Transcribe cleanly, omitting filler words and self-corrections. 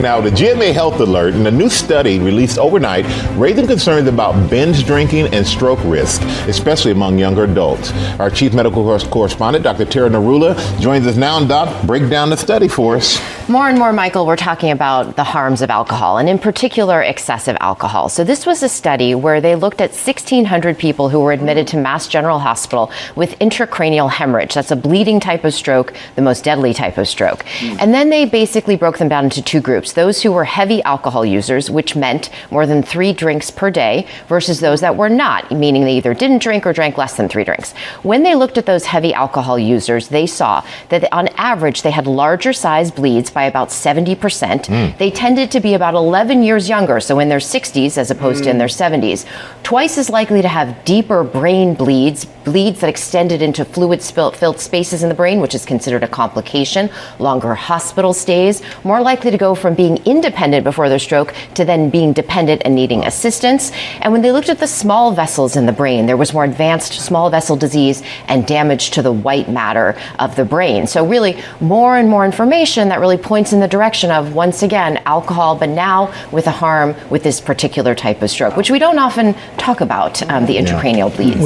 Now, the GMA Health Alert and a new study released overnight raising concerns about binge drinking and stroke risk, especially among younger adults. Our chief medical correspondent, Dr. Tara Narula, joins us now. And Doc, break down the study for us. More and more, Michael, we're talking about the harms of alcohol, and in particular, excessive alcohol. So this was a study where they looked at 1,600 people who were admitted to Mass General Hospital with intracranial hemorrhage. That's a bleeding type of stroke, the most deadly type of stroke. And then they basically broke them down into two groups. Those who were heavy alcohol users, which meant more than 3 drinks per day, versus those that were not, meaning they either didn't drink or drank less than 3 drinks. When they looked at those heavy alcohol users, they saw that on average they had larger size bleeds by about 70%. They tended to be about 11 years younger, so in their 60s as opposed to in their 70s. Twice as likely to have deeper brain bleeds that extended into fluid-filled spaces in the brain, which is considered a complication, longer hospital stays, more likely to go from being independent before their stroke to then being dependent and needing assistance. And when they looked at the small vessels in the brain, there was more advanced small vessel disease and damage to the white matter of the brain. So really more and more information that really points in the direction of, once again, alcohol, but now with a harm with this particular type of stroke, which we don't often talk about, the intracranial bleeds.